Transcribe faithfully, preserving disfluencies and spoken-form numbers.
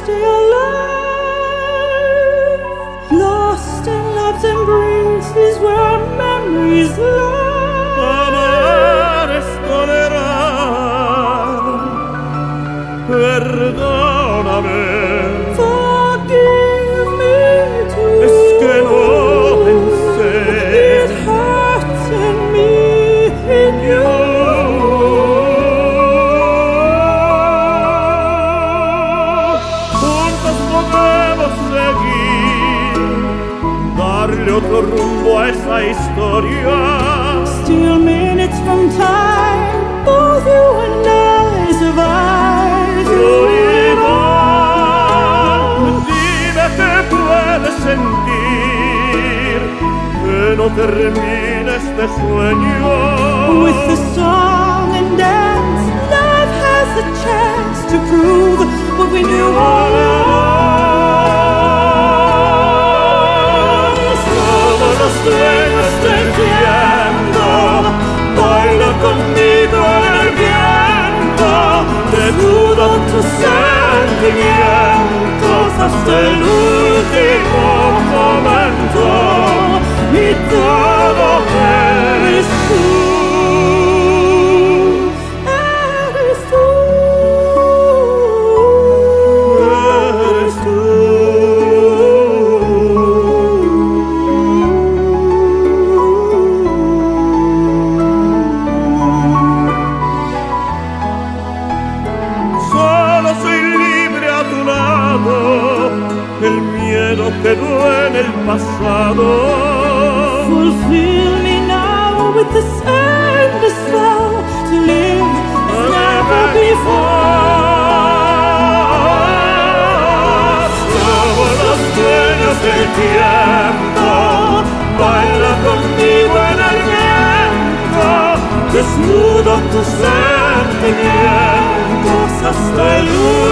stay alive, lost in love's embraces where our memories lie. Amare es tolerar, perdóname. Forgive me too. Es que no pensé. It hurts in me, in you. Juntos podemos seguir, darle otro rumbo a esa historia. Still minutes from time, both you and I survive through it all. Dime que puedes sentir, que no termine este sueño. With the song and dance, love has a chance to prove what we knew all along. Somos los dueños del tiempo, baila conmigo en el viento, desnudo tus sentimientos hasta el último momento, y todo eres tú. Eres tú. Eres tú. Solo soy libre a tu lado, el miedo quedó en el pasado. Fulfill me now with this endless vow to live as never before. Somos los dueños del tiempo, baila conmigo en el viento, desnudo tus sentimientos hasta el último